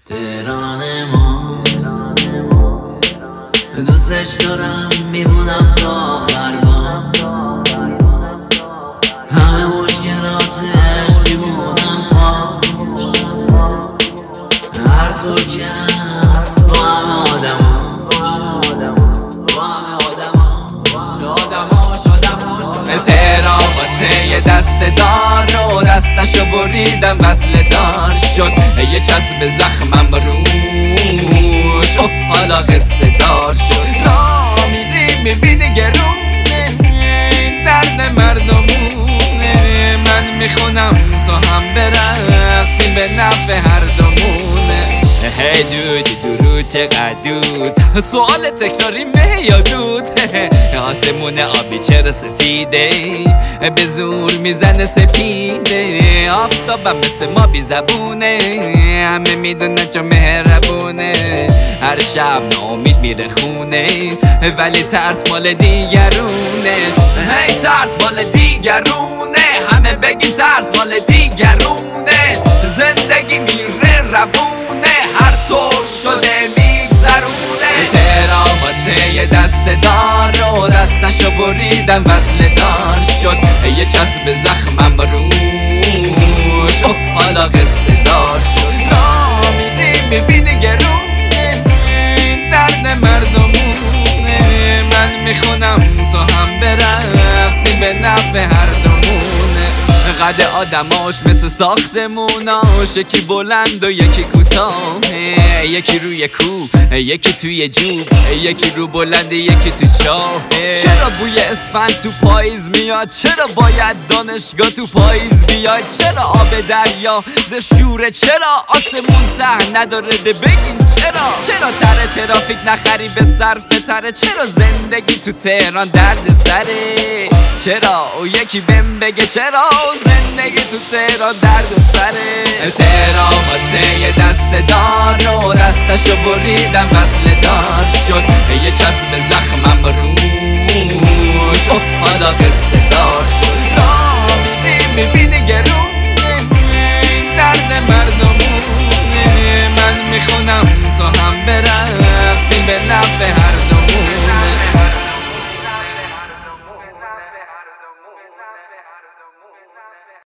تهران ما دوستش دارم، میمونم تا آخر با همه مشکلاتش، میمونم پاش هر طور که هست با همه تهران یه دست دار رو دستشو بریدم وصل دار شد یه چسب زخمم روش حالا قصه دار شد را میری میبینی گرونه درد مردمونه من میخونم تو هم برقصیم به نفع هر دومونه هی دودی درود چقدر دود سوال تکراری مه یا دود آسمون آبی چرا سفیده به زور میزنه سپیده آفتابم مثل ما بی زبونه همه میدونه چون مهربونه هر شب ناامید میره خونه ولی ترس مال دیگرونه هی ترس مال دیگرونه همه بگین ترس مال دیگرونه زندگی میره روونه هر طور شده میگذرونه تهران یه دست دار رو دستشو بریدم وصل دار شد یه چسب زخمم روش حالا قصه دار شد را میری میبینی گرونه درد مردمونه من میخونم تو هم برقصیم به نفع هر دومونه قد آدماش مثل ساختموناش یکی بلند و یکی کوتاه یکی روی کوه یکی توی جوب یکی رو بلند یکی تو چاه چرا بوی اسفند تو پاییز میاد چرا باید دانشگاه تو پاییز بیاد چرا آب دریا ده شوره چرا آسمون ته نداره ده بگین چرا تره ترافیک نخری به صرف تره چرا زندگی تو تهران درد سره چرا او یکی بهم بگه چرا زندگی تو تهران درد سره تهران یه دست دار رو دستشو بریدم وصل دار شد یه